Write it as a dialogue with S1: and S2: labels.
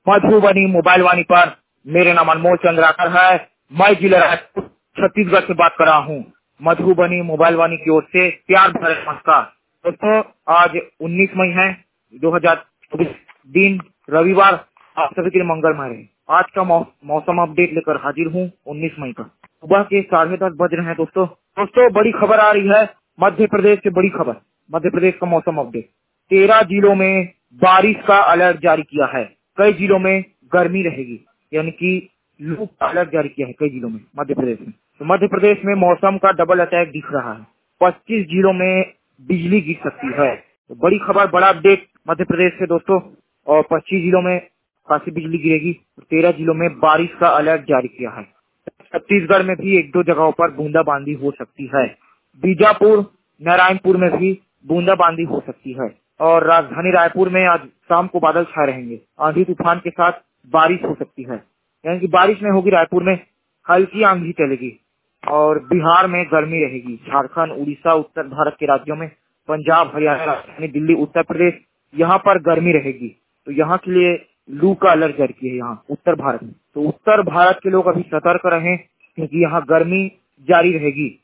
S1: Madhubani mobile वाणी पर मेरे नाम अनमोल चंद्राकर है। मैं जिला रायपुर छत्तीसगढ़ से बात कर रहा हूँ। मधुबनी मोबाइल वाणी की ओर से प्यार भरा नमस्कार। दोस्तों, आज 19 मई है 2024, दिन रविवार। आप सभी के लिए मंगलमय रहे। आज का मौसम अपडेट लेकर हाजिर हूँ 19 मई का। सुबह के 10:30 बज रहे हैं। दोस्तों बड़ी खबर आ रही है मध्य प्रदेश से। बड़ी खबर, मध्य प्रदेश का मौसम अपडेट। 13 जिलों में बारिश का अलर्ट जारी किया है। कई जिलों में गर्मी रहेगी, यानी कि लू का अलर्ट जारी किया है कई जिलों में मध्य प्रदेश में। तो मध्य प्रदेश में मौसम का डबल अटैक दिख रहा है। 25 जिलों में बिजली गिर सकती है। तो बड़ी खबर, बड़ा अपडेट मध्य प्रदेश से दोस्तों। और 25 जिलों में काफी बिजली गिरेगी। 13 जिलों में बारिश का अलर्ट जारी किया है। छत्तीसगढ़ में भी एक दो जगहों पर बूंदाबांदी हो सकती है। बीजापुर, नारायणपुर में भी बूंदाबांदी हो सकती है। और राजधानी रायपुर में आज शाम को बादल छाए रहेंगे। आंधी तूफान के साथ बारिश हो सकती है, यानी कि बारिश नहीं होगी। रायपुर में हल्की आंधी चलेगी। और बिहार में गर्मी रहेगी। झारखंड, उड़ीसा, उत्तर भारत के राज्यों में, पंजाब, हरियाणा, राजधानी दिल्ली, उत्तर प्रदेश, यहाँ पर गर्मी रहेगी। तो यहाँ के लिए लू का अलर्ट जारी किया है यहाँ उत्तर भारत में। तो उत्तर भारत के लोग अभी सतर्क रहें, क्योंकि यहाँ गर्मी जारी रहेगी।